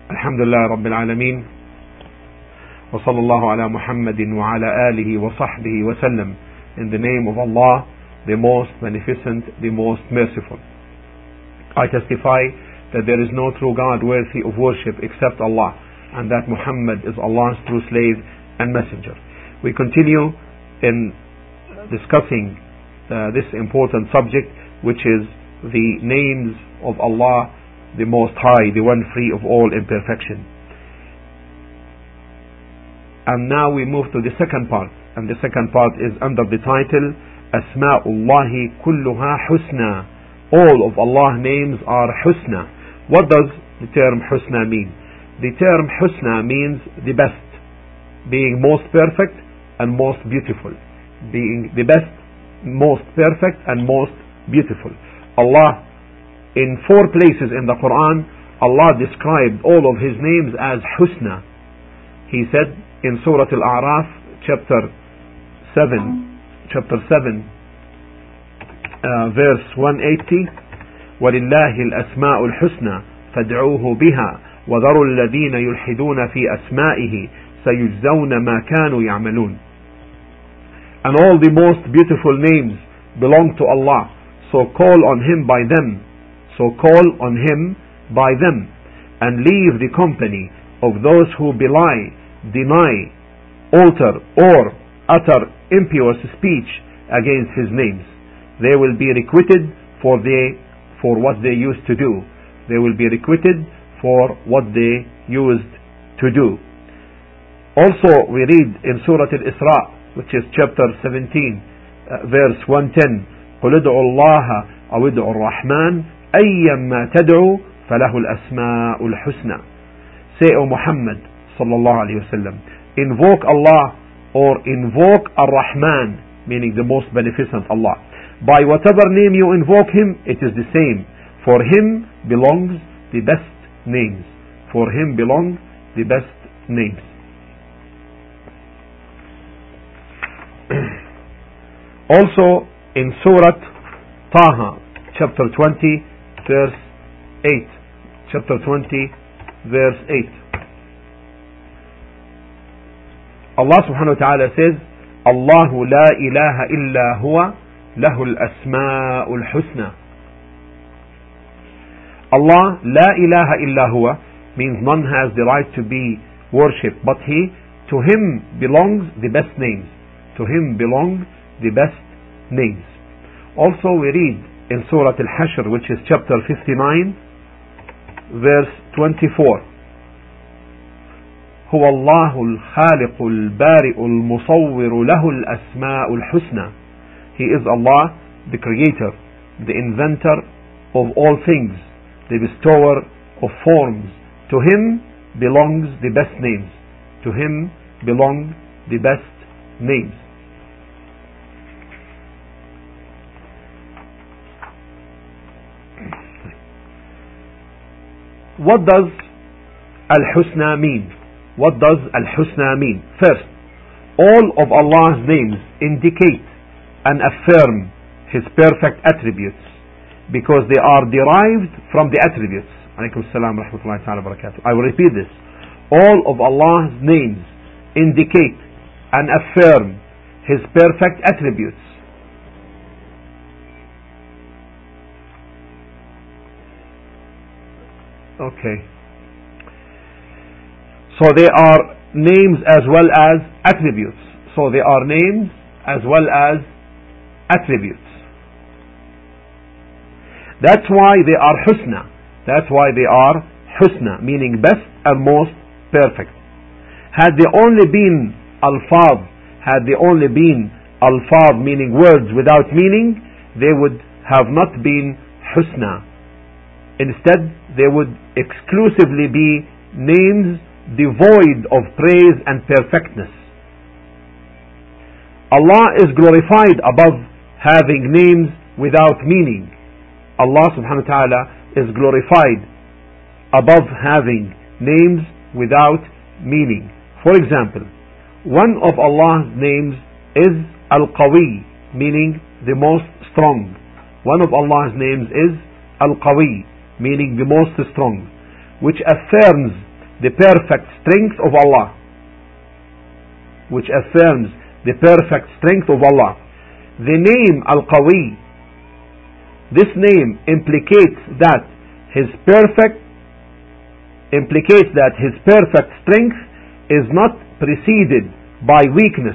Alhamdulillah Rabbil Alameen. Wa sallallahu ala Muhammadin wa ala alihi wa sahbihi wa sallam. In the name of Allah, the most beneficent, the most merciful. I testify that there is no true God worthy of worship except Allah, and that Muhammad is Allah's true slave and messenger. We continue in discussing this important subject, which is the names of Allah, the Most High, the one free of all imperfection. And now we move to the second part, and the second part is under the title Asma'ullahi kulluha husna. All of Allah's names are husna. What does the term husna mean? The term husna means the best, being most perfect and most beautiful. Being the best, most perfect and most beautiful. Allah, in 4 places in the Quran, Allah described all of His names as husna. He said in Surah Al-A'raf, chapter 7, verse 180, وَلِلَّهِ الْأَسْمَاءُ الْحُسْنَى فَادْعُوهُ بِهَا وَذَرُوا الَّذِينَ يُلْحِدُونَ فِي أَسْمَائِهِ سَيُجْزَوْنَ مَا كَانُوا يَعْمَلُونَ. And all the most beautiful names belong to Allah, so call on Him by them. So call on Him by them, and leave the company of those who belie, deny, alter, or utter impious speech against His names. They will be requited for what they used to do. They will be requited for what they used to do. Also, we read in Surah Al-Isra, which is chapter 17, verse 110, قُلِ ادْعُوا اللَّهَ أَوِ ادْعُوا الرَّحْمَنَ أَيًّمَّا تَدْعُوا فَلَهُ الْأَسْمَاءُ الْحُسْنَى. Say, O Muhammad sallallahu alayhi wa sallam, invoke Allah or invoke Ar-Rahman, meaning the most beneficent Allah. By whatever name you invoke Him, it is the same. For Him belongs the best names. For Him belong the best names. Also in Surah Taha, chapter 20, verse 8. Chapter 20, verse 8. Allah subhanahu wa ta'ala says, Allahu la ilaha illa huwa lahul asma'ul husna. Allah la ilaha illa huwa means none has the right to be worshipped but He. To Him belongs the best names. To Him belong the best names. Also we read in Surah Al-Hashr, which is chapter 59, verse 24, هو الله الخالق البارئ المصور له الأسماء الحسنى. He is Allah, the creator, the inventor of all things, the bestower of forms. To Him belongs the best names. To Him belong the best names. What does Al-Husna mean? What does Al-Husna mean? First, all of Allah's names indicate and affirm His perfect attributes because they are derived from the attributes. Alaykum as-salam wa rahmatullahi ta'ala wa barakatuh. I will repeat this. All of Allah's names indicate and affirm His perfect attributes. Okay. So they are names as well as attributes. So they are names as well as attributes. That's why they are husna. That's why they are husna, meaning best and most perfect. Had they only been alfaz, meaning words without meaning, they would have not been husna. Instead, they would exclusively be names devoid of praise and perfectness. Allah is glorified above having names without meaning. Allah subhanahu wa ta'ala is glorified above having names without meaning. For example, one of Allah's names is Al-Qawi, meaning the most strong. One of Allah's names is Al-Qawi, meaning the most strong, which affirms the perfect strength of Allah, which affirms the perfect strength of Allah. The name Al-Qawi, this name implicates that his perfect strength is not preceded by weakness,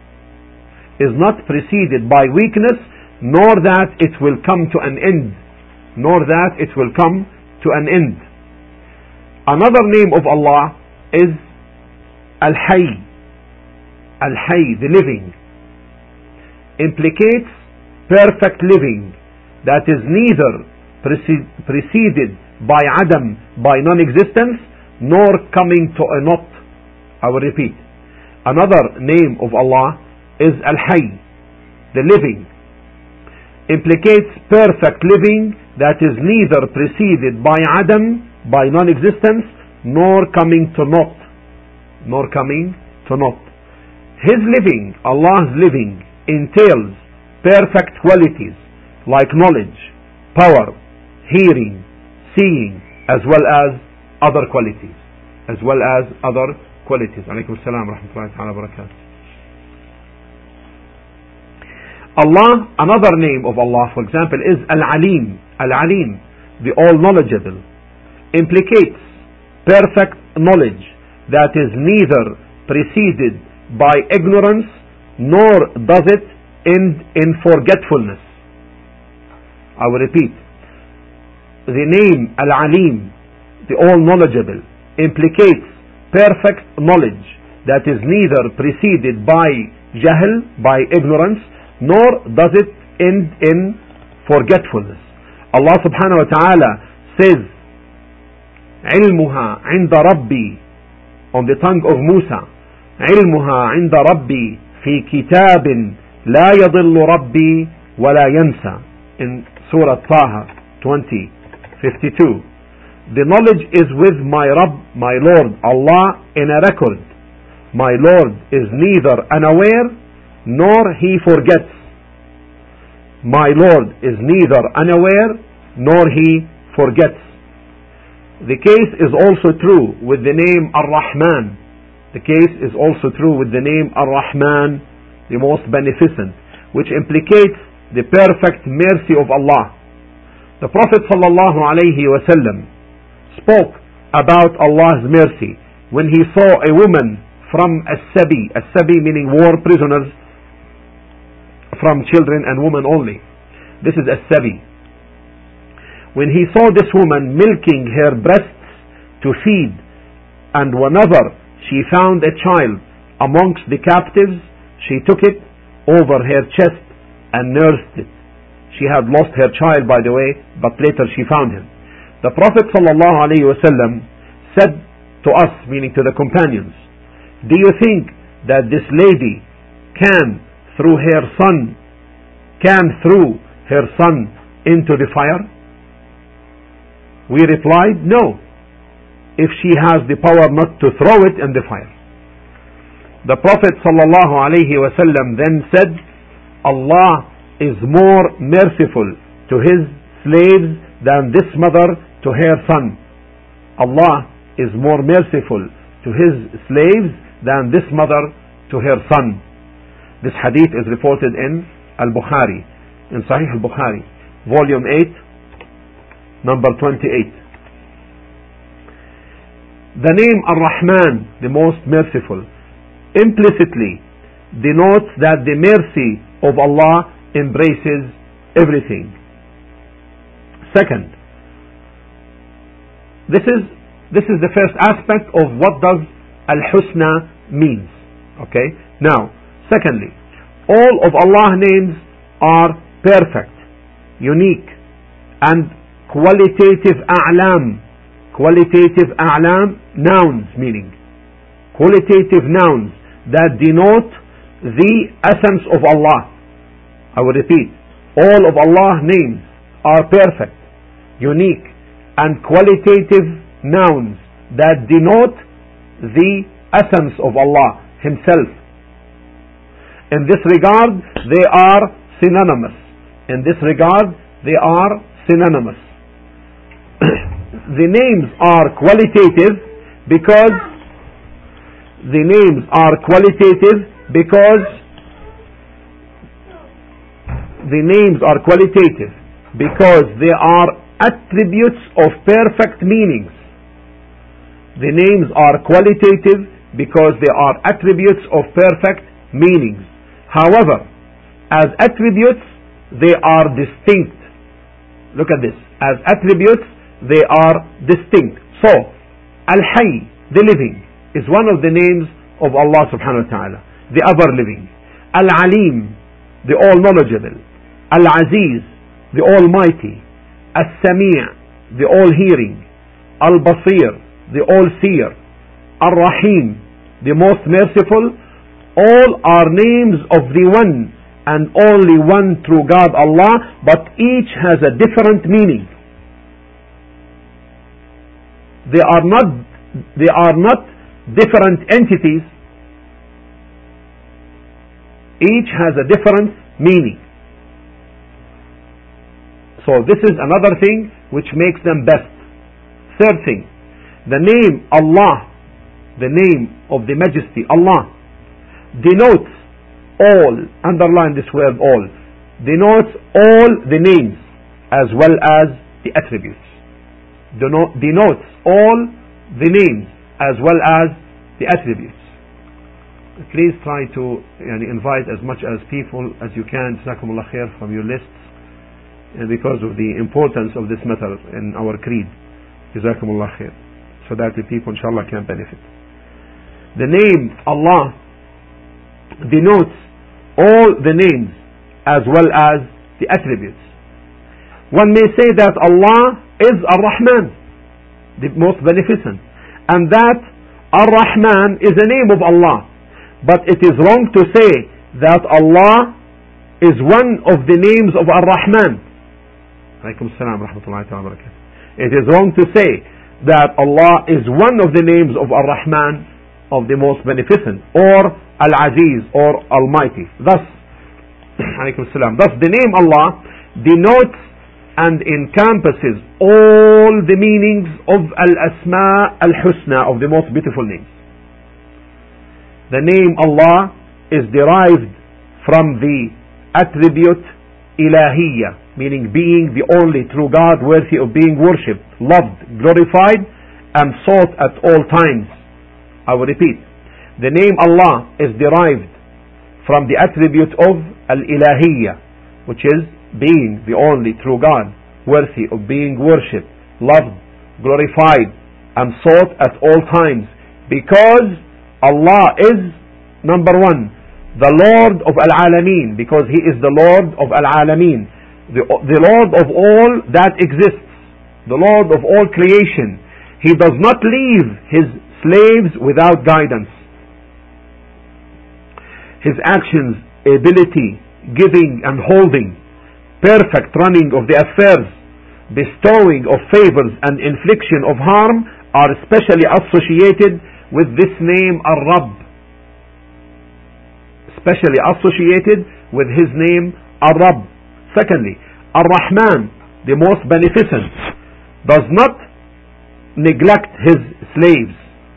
nor that it will come to an end. Another name of Allah is Al-Hayy, the living, implicates perfect living that is neither preceded by Adam, by non-existence, nor coming to a not. I will repeat. Another name of Allah is Al-Hayy, the living, implicates perfect living that is neither preceded by Adam, by non-existence, nor coming to not. His living, Allah's living, entails perfect qualities like knowledge, power, hearing, seeing, as well as other qualities. Alaykum as-salam wa rahmatullahi wa barakatuh. Allah, another name of Allah, for example, is Al-Alim, the all-knowledgeable, implicates perfect knowledge that is neither preceded by ignorance, nor does it end in forgetfulness. I will repeat. The name Al-Alim, the all-knowledgeable, implicates perfect knowledge that is neither preceded by jahl, by ignorance, nor does it end in forgetfulness. Allah subhanahu wa ta'ala says, علمها عند ربي, on the tongue of Musa, علمها عند ربي في كتاب لا يضل ربي ولا ينسى, in Surah Taha 20:52. The knowledge is with my Rabb, my Lord, Allah, in a record. My Lord is neither unaware nor he forgets. My Lord is neither unaware nor he forgets. The case is also true with the name Ar-Rahman. The most beneficent, which implicates the perfect mercy of Allah. The Prophet ﷺ spoke about Allah's mercy when he saw a woman from As-Sabi meaning war prisoners, from children and women only. This is As-Sabi. When he saw this woman milking her breasts to feed, and whenever she found a child amongst the captives, she took it over her chest and nursed it. She had lost her child, by the way, but later she found him. The Prophet ﷺ said to us, meaning to the companions, do you think that this lady can throw her son into the fire? We replied, no, if she has the power not to throw it in the fire. The Prophet ﷺ then said, Allah is more merciful to his slaves than this mother to her son. Allah is more merciful to his slaves than this mother to her son. This hadith is reported in Al-Bukhari, in Sahih Al-Bukhari, volume 8, number 28. The name Ar-Rahman, the most merciful, implicitly denotes that the mercy of Allah embraces everything. Second, this is the first aspect of what does Al-Husna means. Okay? Now, secondly, all of Allah's names are perfect, unique, and qualitative a'lam, nouns, meaning qualitative nouns that denote the essence of Allah. I will repeat, all of Allah's names are perfect, unique, and qualitative nouns that denote the essence of Allah Himself. In this regard, they are synonymous. The names are qualitative because the names are qualitative, because the names are qualitative, because they are attributes of perfect meanings. The names are qualitative because they are attributes of perfect meanings. However, as attributes, they are distinct. Look at this. As attributes, they are distinct. So, Al-Hayy, the living, is one of the names of Allah subhanahu wa ta'ala, the ever living. Al-Alim, the all knowledgeable. Al-Aziz, the almighty. Al-Sami', the all hearing. Al-Basir, the all seer. Ar-Rahim, the most merciful. All are names of the one and only one true God, Allah, but each has a different meaning. They are not different entities. Each has a different meaning. So this is another thing which makes them best. Third thing, the name Allah, the name of the Majesty, Allah, denotes all, underline this word all, denotes all the names as well as the attributes. Denotes all the names as well as the attributes. Please try to invite as much as people as you can, Jazakumullah khair, from your lists, because of the importance of this matter in our creed. Jazakumullah khair, so that the people inshallah can benefit. The name Allah denotes all the names as well as the attributes. One may say that Allah is Ar-Rahman, the most beneficent, and that Ar-Rahman is a name of Allah. But it is wrong to say that Allah is one of the names of Ar-Rahman. Alaykum as-salam wa rahmatullahi wa barakatuh. It is wrong to say that Allah is one of the names of Ar-Rahman, of the most beneficent, or Al-Aziz, or Almighty. Thus, alaykum as-salam, thus the name Allah denotes and encompasses all the meanings of Al-Asma Al-Husna, of the most beautiful names. The name Allah is derived from the attribute Ilahiyya, meaning being the only true God worthy of being worshipped, loved, glorified, and sought at all times. I will repeat. The name Allah is derived from the attribute of Al-Ilahiyya, which is being the only true God worthy of being worshipped, loved, glorified, and sought at all times, because Allah is, number one, the Lord of Al-Alameen, because He is the Lord of Al-Alameen, the Lord of all that exists, the Lord of all creation. He does not leave His slaves without guidance. His actions, ability, giving and holding, perfect running of the affairs, bestowing of favors and infliction of harm are especially associated with this name Ar-Rabb, especially associated with His name Ar-Rabb. Secondly, Ar-Rahman, the most beneficent, does not neglect His slaves.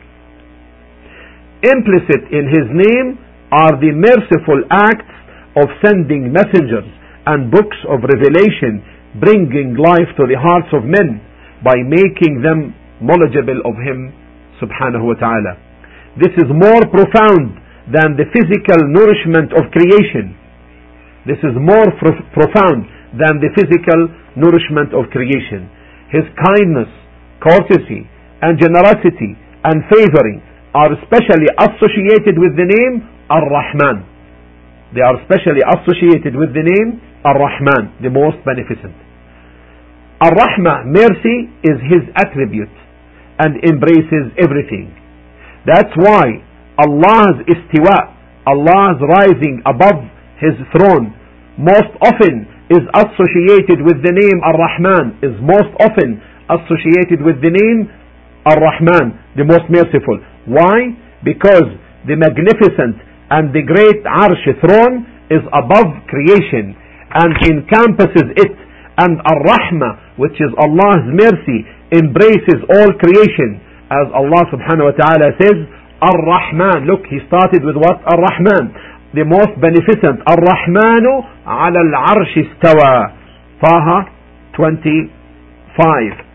Implicit in His name are the merciful acts of sending messengers and books of revelation, bringing life to the hearts of men by making them knowledgeable of Him subhanahu wa ta'ala. This is more profound than the physical nourishment of creation. This is more profound than the physical nourishment of creation. His kindness, courtesy, and generosity and favoring are especially associated with the name Ar-Rahman. They are especially associated with the name Ar-Rahman, the most beneficent. Ar-Rahmah, mercy, is His attribute and embraces everything. That's why Allah's istiwa, Allah's rising above His throne, most often is associated with the name Ar-Rahman, is most often associated with the name Ar-Rahman, the most merciful. Why? Because the magnificent and the great Arsh throne is above creation and encompasses it, and Ar-Rahmah, which is Allah's mercy, embraces all creation, as Allah subhanahu wa ta'ala says, Ar-Rahman. Look, he started with what? Ar-Rahman, the most beneficent. Ar-Rahmanu ala al-arsh istawa. Taha 25.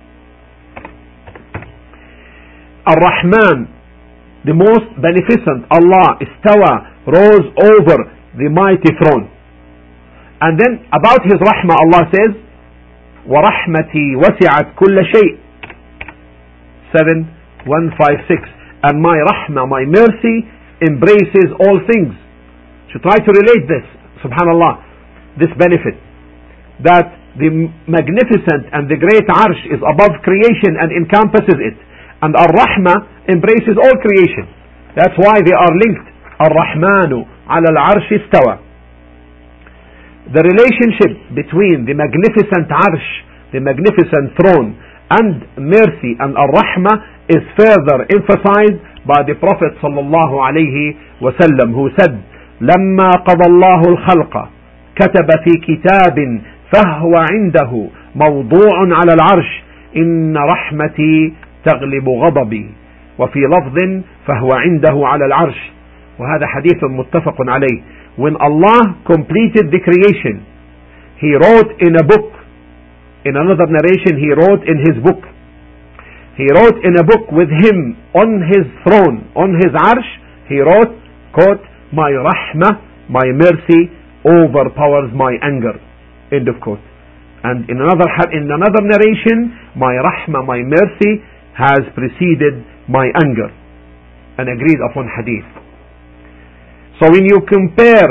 Ar-Rahman, the most beneficent, Allah, istawa, rose over the mighty throne. And then about his rahmah, Allah says, وَرَحْمَتِي وَسِعَتْ كُلَّ شَيْءٍ 7:156. And my rahmah, my mercy, embraces all things. So try to relate this, subhanallah, this benefit, that the magnificent and the great arsh is above creation and encompasses it, and ar-rahmah embraces all creation. That's why they are linked. Ar-Rahmanu ala al-arsh istawa. The relationship between the magnificent arsh, the magnificent throne, and mercy and ar-rahmah is further emphasized by the Prophet sallallahu alayhi wasallam, who said, لما قضى الله الخلق كتب في كتاب فهو عنده موضوع على العرش إن رحمتي تغلب غضبي وفي لفظ فهو عنده على العرش. وهذا حديث متفق عليه. When Allah completed the creation, He wrote in a book. In another narration, He wrote in His book. He wrote in a book with Him on His throne, on His arsh. He wrote, quote, my rahmah, my mercy overpowers my anger, end of quote. And in another narration, my rahmah, my mercy has preceded my anger. An agreed upon hadith. So when you compare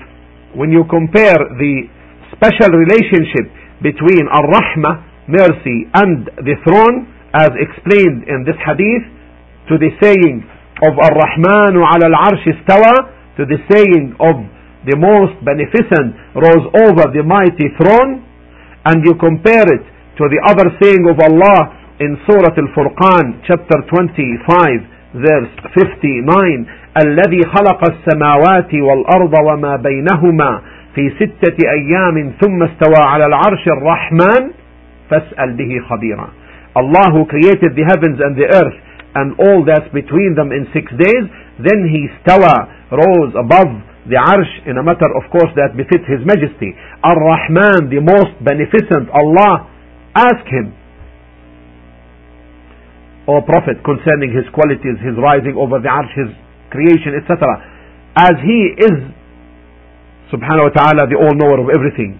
the special relationship between ar-rahmah, mercy, and the throne, as explained in this hadith, to the saying of ar-Rahmanu ala al-arsh istawa, to the saying of the most beneficent rose over the mighty throne, and you compare it to the other saying of Allah in Surah Al-Furqan, chapter 25, verse 59, الذي خلق السماوات والأرض وما بينهما في 6 أيام ثم استوى على العرش الرحمن فاسأل به خبيرا. Allah who created the heavens and the earth and all that's between them in 6 days, then He rose above the arsh in a matter, of course, that befits His majesty. Ar-Rahman, the most beneficent, Allah, ask Him, O Prophet, concerning His qualities, His rising over the arsh, His creation, etc. As He is, subhanahu wa ta'ala, the all-knower of everything.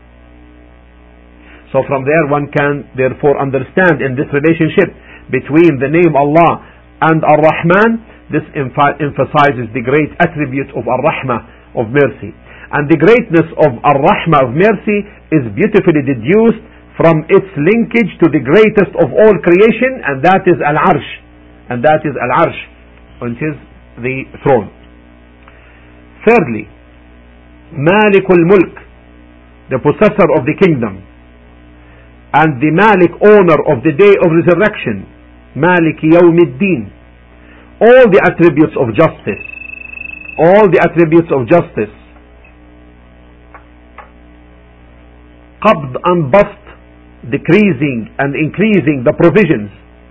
So from there one can therefore understand in this relationship between the name Allah and Ar-Rahman, this emphasizes the great attribute of Ar-Rahmah, of mercy. And the greatness of Ar-Rahmah, of mercy, is beautifully deduced from its linkage to the greatest of all creation, and that is Al-Arsh. And that is Al-Arsh, which is the throne. Thirdly, Malikul Mulk, the possessor of the kingdom, and the Malik, owner of the day of resurrection, Malik Yawmiddin. All the attributes of justice, Qabd and Bast, decreasing and increasing the provisions,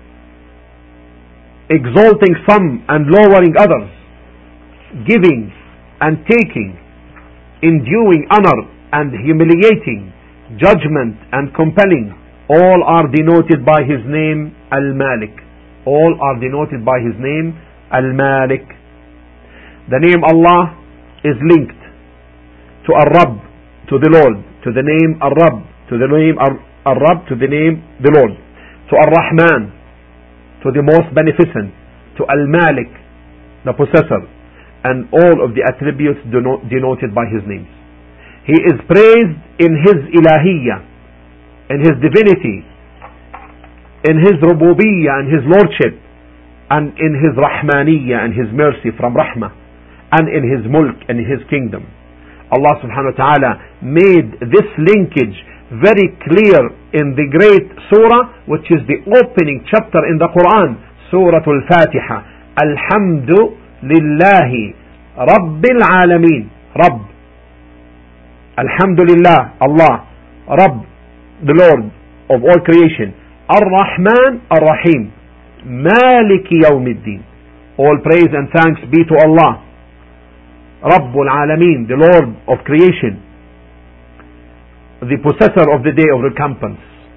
exalting some and lowering others, giving and taking, enduing honor and humiliating, judgment and compelling, all are denoted by His name Al-Malik. All are denoted by His name Al-Malik. The name Allah is linked to Ar-Rabb, to the Lord, to the name Ar-Rabb, to the name Ar-Rabb, to the name the Lord, to Ar-Rahman, to the most beneficent, to Al-Malik, the possessor, and all of the attributes denoted by His names. He is praised in His Ilahiyyah, in His divinity, in His Rububiyyah and His Lordship, and in His Rahmaniyyah and His mercy from Rahmah, and in His Mulk and His kingdom. Allah subhanahu wa ta'ala made this linkage very clear in the great surah, which is the opening chapter in the Quran, Surah Al-Fatiha. Alhamdu lillahi Rabbil Alameen. Rabb, Alhamdulillah, Allah, Rabb, the Lord of all creation. Ar-Rahman, Ar-Rahim, Maliki Yawmiddin. All praise and thanks be to Allah, Rabbul Alameen, the Lord of creation, the possessor of the day of recompense.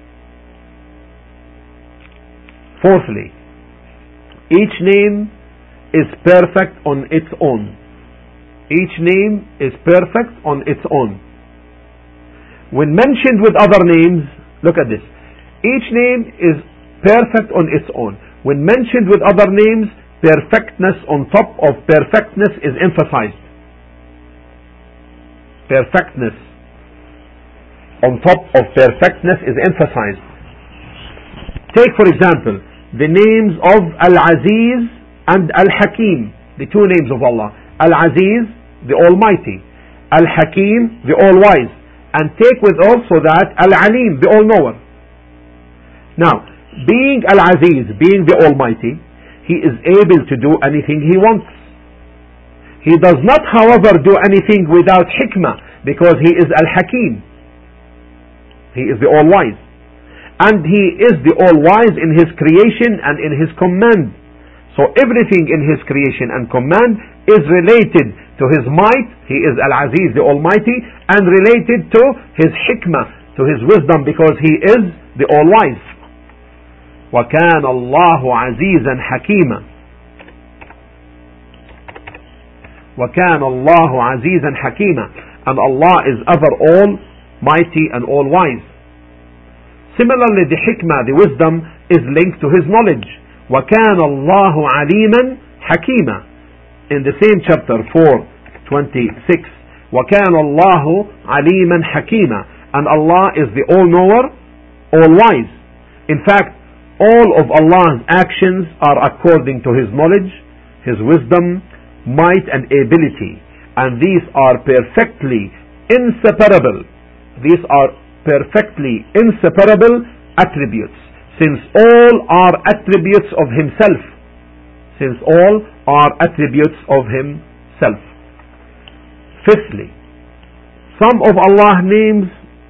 Fourthly, each name is perfect on its own. Each name is perfect on its own. When mentioned with other names, look at this. Each name is perfect on its own. When mentioned with other names, perfectness on top of perfectness is emphasized. Perfectness on top of perfectness is emphasized. Take for example the names of Al-Aziz and Al-Hakim, the two names of Allah. Al-Aziz, the Almighty. Al-Hakim, the All-Wise. And take with also that Al-Alim, the All-Knower. Now, being Al-Aziz, being the Almighty, He is able to do anything He wants. He does not, however, do anything without hikmah, because He is Al-Hakim. He is the All-Wise. And He is the All-Wise in His creation and in His command. So everything in His creation and command is related to His might. He is Al-Aziz, the Almighty, and related to His hikmah, to His wisdom, because He is the All-Wise. وَكَانَ اللَّهُ عَزِيزًا حَكِيمًا. وَكَانَ اللَّهُ عَزِيزًا حَكِيمًا. And Allah is ever all-mighty and all-wise. Similarly, the hikmah, the wisdom, is linked to His knowledge. وَكَانَ اللَّهُ عَلِيمًا حَكِيمًا. In the same chapter 4:26, وَكَانَ اللَّهُ عَلِيمًا حَكِيمًا. And Allah is the all-knower, all-wise. In fact, all of Allah's actions are according to His knowledge, His wisdom, might and ability. And these are perfectly inseparable. These are perfectly inseparable attributes, since all are attributes of Himself. Since all are attributes of Himself. Fifthly, some of Allah's names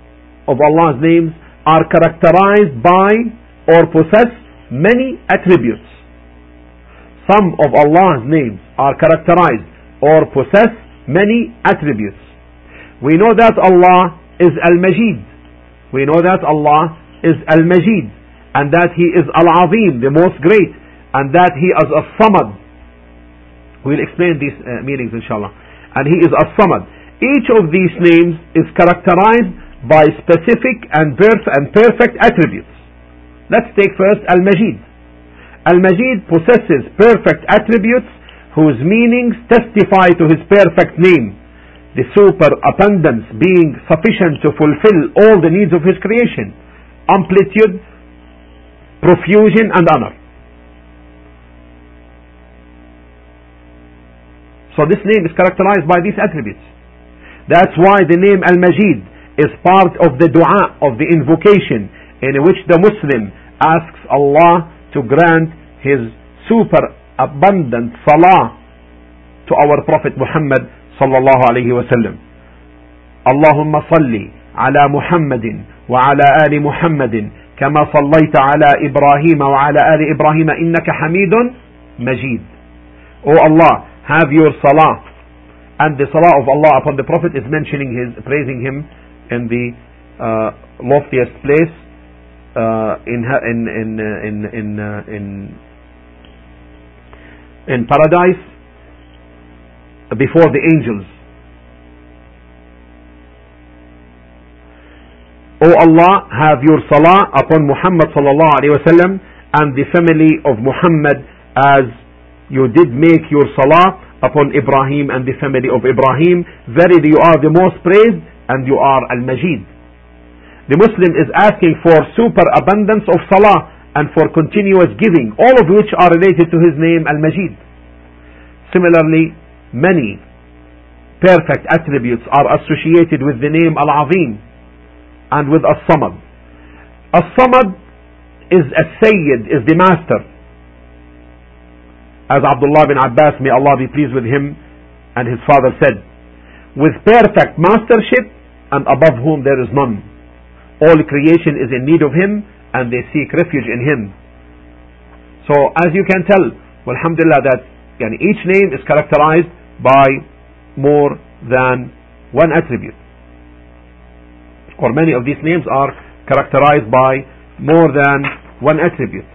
are characterized by or possess many attributes. Some of Allah's names are characterized or possess many attributes. We know that Allah is Al-Majid. We know that Allah is Al-Majid, and that He is Al-Azim, the most great, and that He is As-Samad. We'll explain these meanings inshallah. And He is As-Samad. Each of these names is characterized by specific and perfect attributes. Let's take first Al-Majid. Al-Majid possesses perfect attributes whose meanings testify to His perfect name, the superabundance being sufficient to fulfill all the needs of His creation, amplitude, profusion and honor. So this name is characterized by these attributes. That's why the name Al-Majid is part of the dua, of the invocation, in which the Muslim asks Allah to grant His superabundant salah to our Prophet Muhammad sallallahu alayhi wa sallam. Allahumma salli ala Muhammadin wa ala ali Muhammadin kama sallaita ala Ibrahim wa ala ali Ibrahim innaka Hamidun Majid. O Allah, have your salah. And the salah of Allah upon the Prophet is praising him in the loftiest place in paradise before the angels. O Allah, have your salah upon Muhammad sallallahu alaihi wasallam and the family of Muhammad, as you did make your salah upon Ibrahim and the family of Ibrahim. Verily you are the most praised and you are Al-Majid. The Muslim is asking for superabundance of salah and for continuous giving, all of which are related to his name Al-Majid. Similarly, many perfect attributes are associated with the name Al-Azim and with As-Samad. As-Samad is As-Sayyid, is the master. As Abdullah bin Abbas, may Allah be pleased with him, and his father said, with perfect mastership and above whom there is none. All creation is in need of him and they seek refuge in him. So as you can tell, alhamdulillah, that each name is characterized by more than one attribute, or many of these names are characterized by more than one attribute.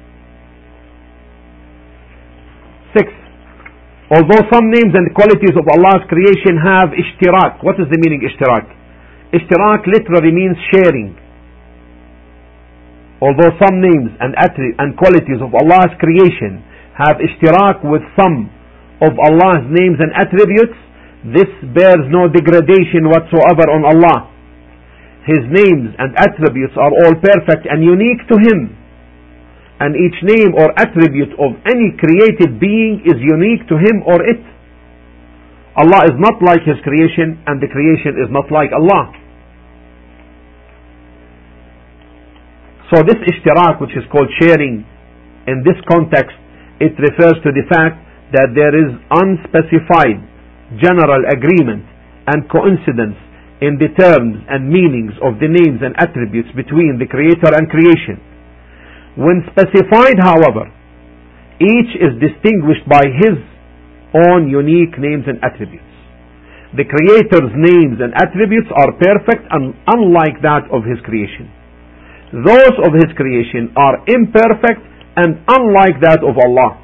6. Although some names and qualities of Allah's creation have ishtirak. What is the meaning ishtirak? Ishtirak literally means sharing. Although some names and qualities of Allah's creation have ishtirak with some of Allah's names and attributes, this bears no degradation whatsoever on Allah. His names and attributes are all perfect and unique to Him, and each name or attribute of any created being is unique to him or it. Allah is not like His creation, and the creation is not like Allah. So this ishtirak, which is called sharing, in this context, it refers to the fact that there is unspecified general agreement and coincidence in the terms and meanings of the names and attributes between the Creator and creation. When specified, however, each is distinguished by His own unique names and attributes. The Creator's names and attributes are perfect and unlike that of His creation. Those of His creation are imperfect and unlike that of Allah.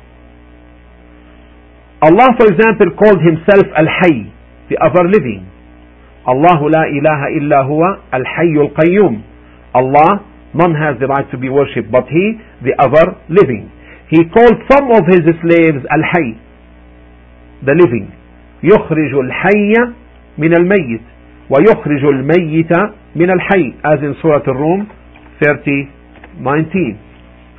Allah, for example, called Himself Al-Hayy, the ever-living. Allahu la ilaha illa huwa Al-Hayyul Qayyum. Allah, none has the right to be worshipped but He, the ever-living. He called some of His slaves Al-Hayy, the living. يخرج الحي من الميت ويخرج الميت من الحي, as in Surah Ar-Rum 30:19.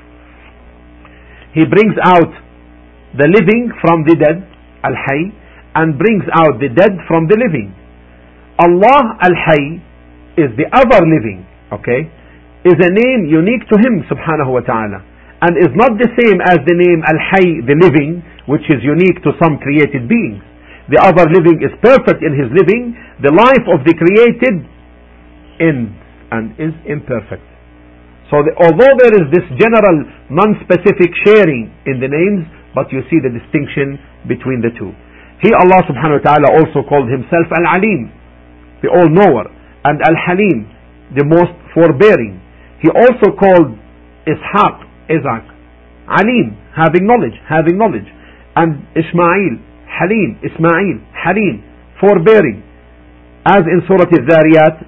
He brings out the living from the dead, Al-Hayy, and brings out the dead from the living. Allah Al-Hayy is the ever-living, okay, is a name unique to Him subhanahu wa ta'ala, and is not the same as the name Al-Hayy, the living, which is unique to some created beings. The ever-living is perfect in His living. The life of the created ends and is imperfect. So although there is this general non-specific sharing in the names, but you see the distinction between the two. He, Allah subhanahu wa ta'ala, also called Himself Al-Alim, the all-knower, and Al-Halim, the most forbearing. He also called Isaac, Alim, having knowledge, and Ismail, Halim, forbearing, as in Surah Al-Dhariyat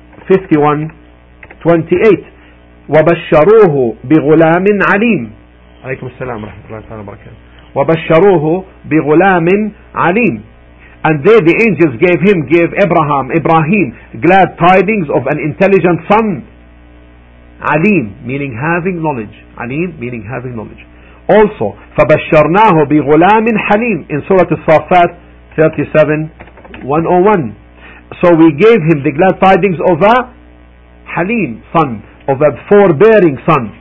51:28. وَبَشَّرُوهُ بِغُلَامٍ عَلِيمٍ. عليكم السلام ورحمة الله وبركاته. وَبَشَّرُوهُ بِغُلَامٍ عَلِيمٍ. And they, the angels, gave Ibrahim, glad tidings of an intelligent son. Alim, meaning having knowledge. Also, فَبَشَّرْنَاهُ بِغُلَامٍ حَلِيمٍ, in Surah Al-Saffat 37:101. So we gave him the glad tidings of a Halim son, of a forbearing son,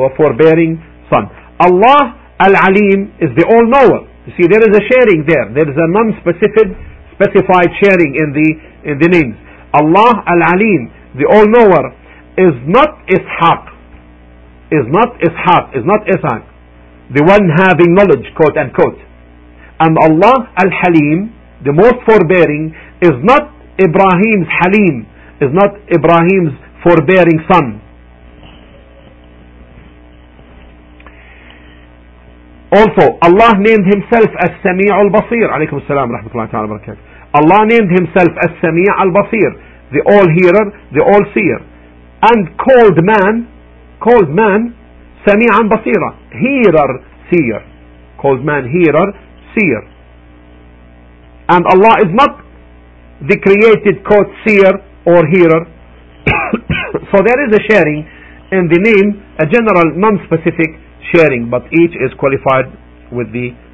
Allah Al-Alim is the all-knower. You see, there is a sharing there. There is a non-specified sharing in the names. Allah Al-Alim, the all-knower, is not Ishaq, is not Ishaq, the one having knowledge, quote unquote. And Allah Al-Halim, the most forbearing, is not Ibrahim's Halim, is not Ibrahim's forbearing son. Also, Allah named Himself As-Sami' Al-Basir. Alaykum as-salam wa rahmatullahi wa barakatuh. Allah named Himself As-Sami' Al-Basir, the all-hearer, the all-seer, and called man Sami'an Basira, hearer, seer. Called man hearer, seer. And Allah is not the created, quote, seer or hearer. So there is a sharing in the name, a general non-specific sharing, but each is qualified with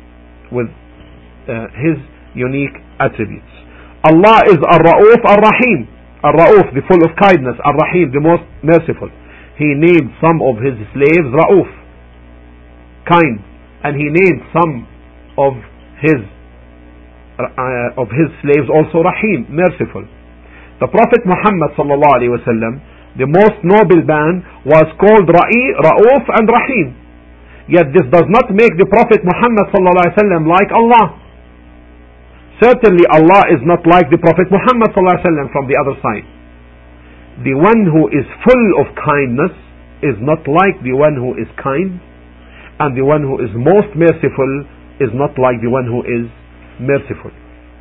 His unique attributes. Allah is Ar-Ra'uf Ar-Rahim. Ar-Ra'uf, the full of kindness. Ar-Rahim, the most merciful. He named some of His slaves Ra'uf, kind, and He named some of His slaves also Rahim, merciful. The Prophet Muhammad sallallahu alaihi wasallam, the most noble man, was called Ra'uf and Rahim. Yet this does not make the Prophet Muhammad sallallahu alaihi wasallam like Allah. Certainly Allah is not like the Prophet Muhammad sallallahu alaihi wasallam from the other side. The one who is full of kindness is not like the one who is kind, and the one who is most merciful is not like the one who is merciful.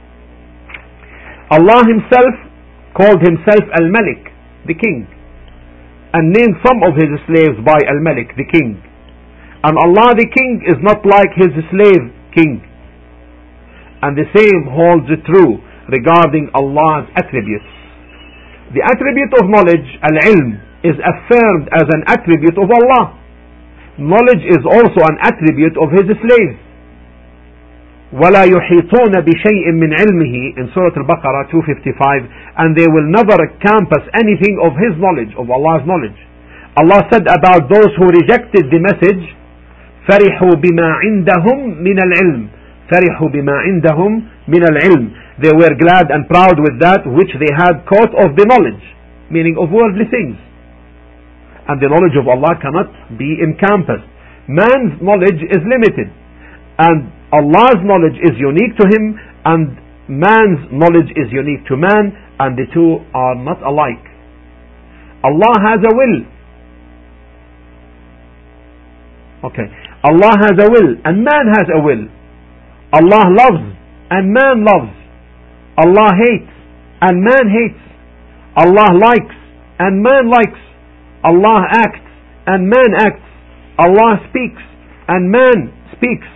Allah himself called himself Al-Malik, the king, and named some of his slaves by Al-Malik, the king. And Allah the king is not like his slave king. And the same holds true regarding Allah's attributes. The attribute of knowledge, al-ilm, is affirmed as an attribute of Allah. Knowledge is also an attribute of his slave. وَلَا يُحِيطُونَ بِشَيْءٍ مِّنْ عِلْمِهِ in Surah Al-Baqarah 255, and they will never encompass anything of his knowledge, of Allah's knowledge. Allah said about those who rejected the message, فَرِحُوا بِمَا عِندَهُمْ مِنَ الْعِلْمِ فَرِحُوا بِمَا عِندَهُمْ مِنَ الْعِلْمِ They were glad and proud with that which they had caught of the knowledge, meaning of worldly things. And the knowledge of Allah cannot be encompassed. Man's knowledge is limited, and Allah's knowledge is unique to him, and man's knowledge is unique to man, and the two are not alike. Allah has a will. Okay. Allah has a will, and man has a will. Allah loves, and man loves. Allah hates, and man hates. Allah likes, and man likes. Allah acts, and man acts. Allah speaks, and man speaks.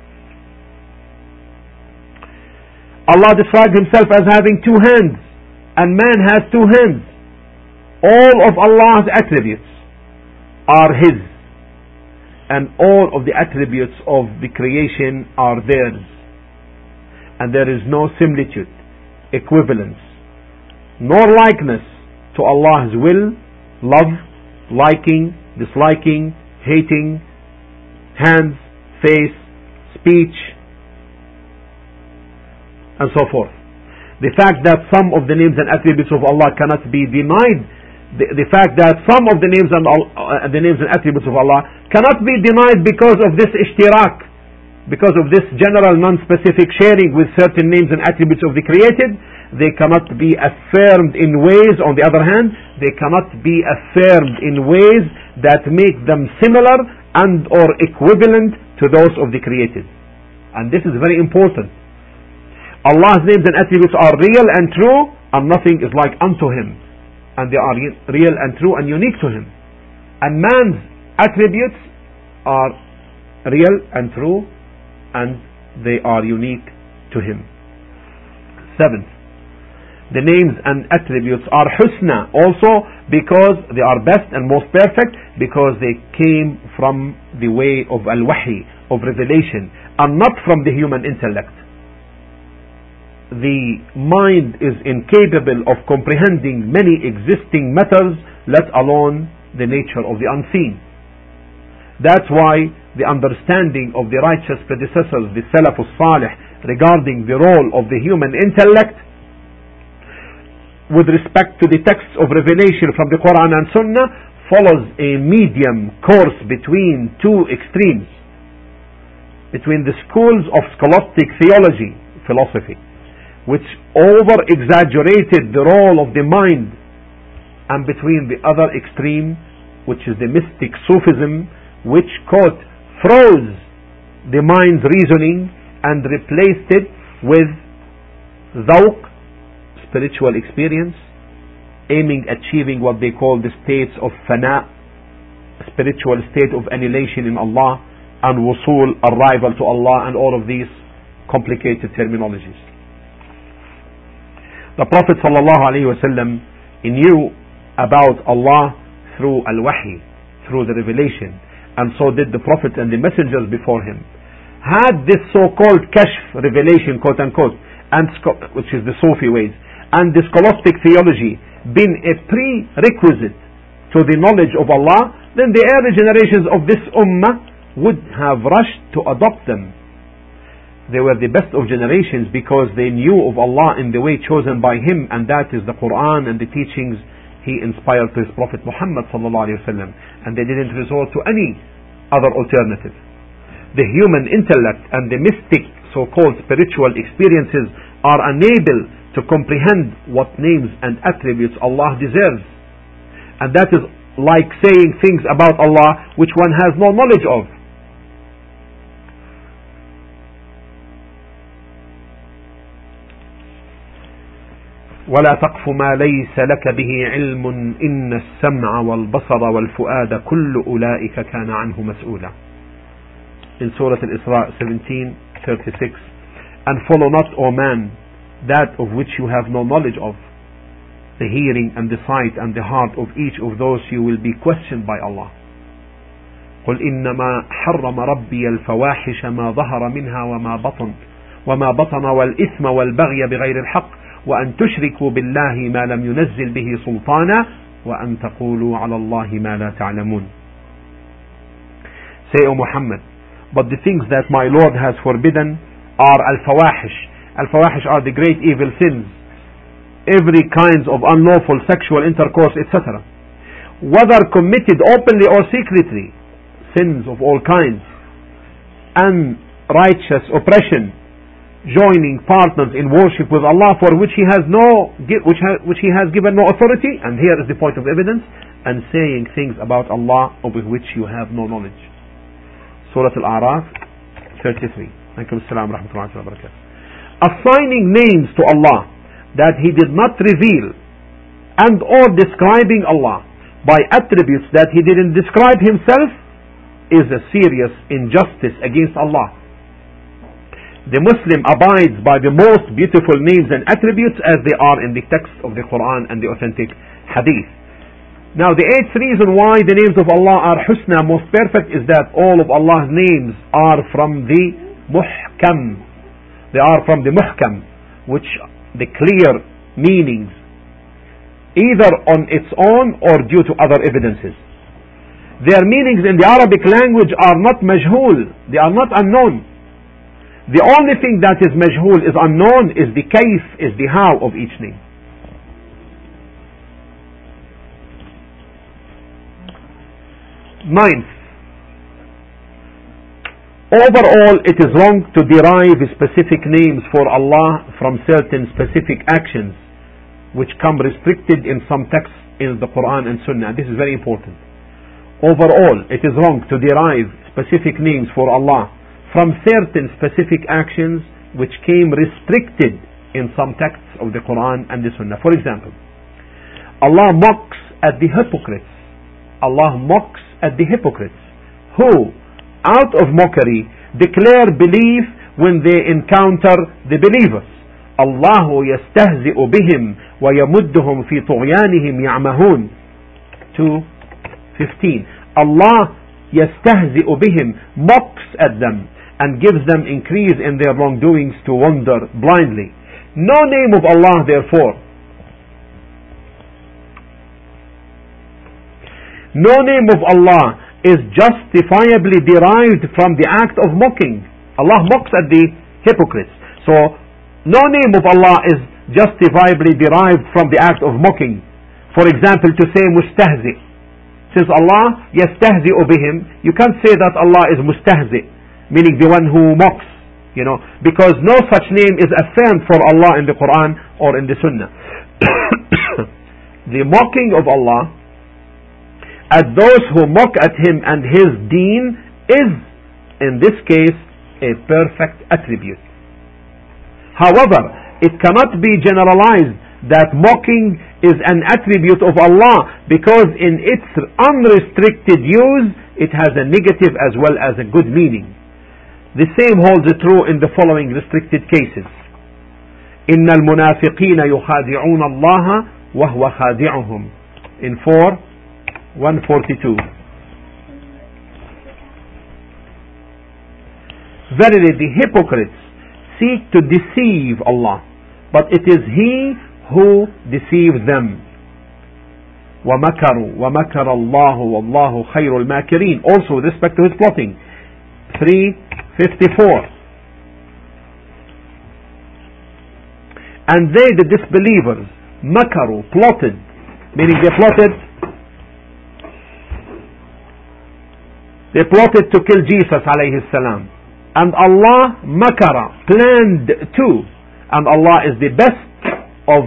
Allah described himself as having two hands, and man has two hands. All of Allah's attributes are his, and all of the attributes of the creation are theirs. And there is no similitude, equivalence, nor likeness to Allah's will, love, liking, disliking, hating, hands, face, speech, and so forth. The fact that some of the names and attributes of Allah cannot be denied, the fact that some of the names and attributes of Allah cannot be denied because of this ishtirak, because of this general non-specific sharing with certain names and attributes of the created, they cannot be affirmed in ways, on the other hand, they cannot be affirmed in ways that make them similar and or equivalent to those of the created. And this is very important. Allah's names and attributes are real and true, and nothing is like unto him. And they are real and true and unique to him. And man's attributes are real and true, and they are unique to him. Seventh, the names and attributes are husna also because they are best and most perfect, because they came from the way of al-wahi, of revelation, and not from the human intellect. The mind is incapable of comprehending many existing matters, let alone the nature of the unseen. That's why the understanding of the righteous predecessors, the Salafus Salih, regarding the role of the human intellect with respect to the texts of revelation from the Quran and Sunnah follows a medium course between two extremes, between the schools of scholastic theology, philosophy, which over-exaggerated the role of the mind, and between the other extreme, which is the mystic Sufism, which froze the mind's reasoning and replaced it with zawq, spiritual experience, aiming at achieving what they call the states of fana, spiritual state of annihilation in Allah, and wusul, arrival to Allah, and all of these complicated terminologies. The Prophet ﷺ knew about Allah through al-wahi, through the revelation, and so did the Prophet and the messengers before him. Had this so-called kashf, revelation, quote unquote, which is the Sufi ways, and the scholastic theology been a prerequisite to the knowledge of Allah, then the early generations of this ummah would have rushed to adopt them. They were the best of generations because they knew of Allah in the way chosen by him, and that is the Quran and the teachings he inspired to his Prophet Muhammad sallallahu alaihi wasallam. And they didn't resort to any other alternative. The human intellect and the mystic so-called spiritual experiences are unable to comprehend what names and attributes Allah deserves. And that is like saying things about Allah which one has no knowledge of. ولا تقف ما ليس لك به علم إن السمع والبصر والفؤاد كل أولئك كان عنه مسؤولا. In Surah Al-Isra 17:36. And follow not, O man, that of which you have no knowledge of, the hearing and the sight and the heart of each of those you will be questioned by Allah. قل إنما حرم ربي الفواحش ما ظهر منها وما بطن والإثم والبغي بغير الحق وأن تشركوا بالله ما لم ينزل به سلطانا وأن تقولوا على الله ما لا تعلمون. Say, O Muhammad, but the things that my Lord has forbidden are al-fawahish. Al-fawahish are the great evil sins, every kind of unlawful sexual intercourse, etc. Whether committed openly or secretly, sins of all kinds, unrighteous oppression, joining partners in worship with Allah for which He has given no authority, and here is the point of evidence, and saying things about Allah of which you have no knowledge. Surah Al-A'raf 33. Assigning names to Allah that He did not reveal, and or describing Allah by attributes that He didn't describe Himself, is a serious injustice against Allah. The Muslim abides by the most beautiful names and attributes as they are in the text of the Quran and the authentic Hadith. Now the eighth reason why the names of Allah are Husna, most perfect, is that all of Allah's names are from the Muhkam. They are from the Muhkam, which the clear meanings, either on its own or due to other evidences. Their meanings in the Arabic language are not majhul, they are not unknown. The only thing that is majhul, is unknown, is the kayf, is the how of each name. Ninth, overall it is wrong to derive specific names for Allah from certain specific actions which come restricted in some texts in the Quran and Sunnah. This is very important. Overall it is wrong to derive specific names for Allah from certain specific actions which came restricted in some texts of the Quran and the Sunnah. For example, Allah mocks at the hypocrites. Allah mocks at the hypocrites who, out of mockery, declare belief when they encounter the believers. Allahu yastahzi'u bihim wa yamudduhum fi tughyanihim ya'mahun. 2:15. Allah yastahzi'u bihim, mocks at them and gives them increase in their wrongdoings to wander blindly. No name of Allah, therefore, no name of Allah is justifiably derived from the act of mocking. Allah mocks at the hypocrites. So, no name of Allah is justifiably derived from the act of mocking. For example, to say mustahzi. Since Allah yastahzi'u bihim, you can't say that Allah is mustahzi, meaning the one who mocks, because no such name is affirmed for Allah in the Quran or in the Sunnah. The mocking of Allah at those who mock at Him and His deen is, in this case, a perfect attribute. However, it cannot be generalized that mocking is an attribute of Allah, because in its unrestricted use it has a negative as well as a good meaning. The same holds true in the following restricted cases. إن المنافقين يخادعون الله وهو خادعهم. In 4:142. Verily the hypocrites seek to deceive Allah, but it is He who deceives them. وَمَكَرُوا وَمَكَرَ اللَّهُ وَاللَّهُ خَيْرُ الْمَاكِرِينَ. Also with respect to His plotting. 3:54. And they, the disbelievers, makaru, plotted, meaning they plotted They plotted to kill Jesus alayhi salam. And Allah makara, planned too. And Allah is the best of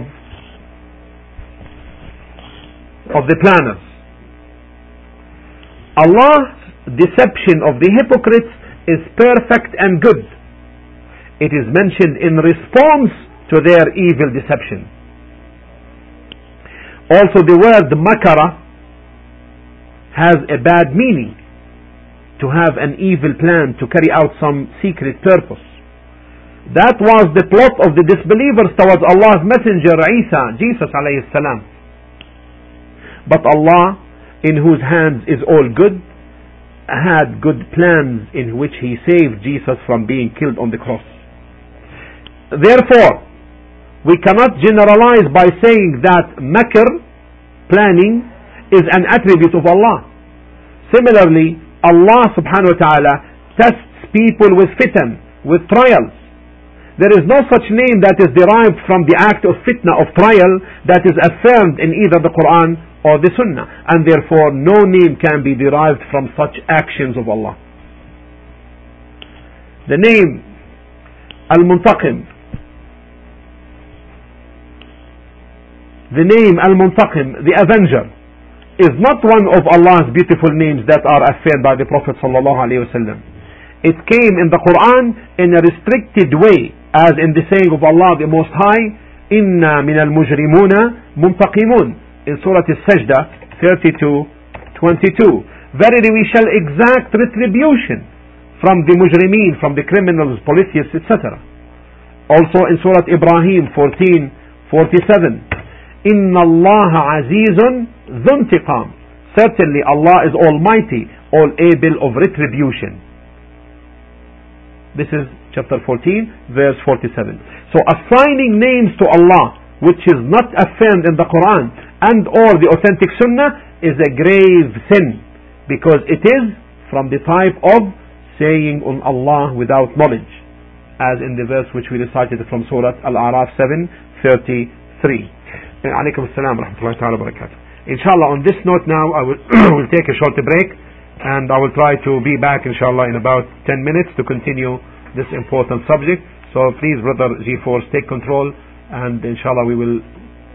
the planners. Allah's deception of the hypocrites is perfect and good. It is mentioned in response to their evil deception. Also, the word makara has a bad meaning. To have an evil plan to carry out some secret purpose. That was the plot of the disbelievers towards Allah's messenger Jesus alayhi salam. But Allah, in whose hands is all good, had good plans in which He saved Jesus from being killed on the cross. Therefore, we cannot generalize by saying that makr, planning, is an attribute of Allah. Similarly, Allah subhanahu wa ta'ala tests people with fitan, with trials. There is no such name that is derived from the act of fitna, of trial, that is affirmed in either the Quran or the Sunnah, and therefore no name can be derived from such actions of Allah. The name Al-Muntaqim, the Avenger, is not one of Allah's beautiful names that are affirmed by the Prophet sallallahu alaihi wasallam. It came in the Quran in a restricted way, as in the saying of Allah the Most High, "Inna min al-mujrimuna muntaqimun," in Surah Al-Sajdah 32:22. Verily we shall exact retribution from the mujrimeen, from the criminals, polytheists, etc. Also in Surah Ibrahim 14:47. Inna Allah azizun dhuntiqam. Certainly Allah is almighty, all able of retribution. This is chapter 14, verse 47. So assigning names to Allah which is not affirmed in the Quran and or the authentic Sunnah is a grave sin, because it is from the type of saying on Allah without knowledge, as in the verse which we recited from Surah Al-A'raf 7:33. Alaykum as-salam wa rahmatullahi wa barakatuh. Inshallah, on this note now, I will take a short break, and I will try to be back inshallah in about 10 minutes to continue this important subject. So please, Brother G4, take control, and inshallah we will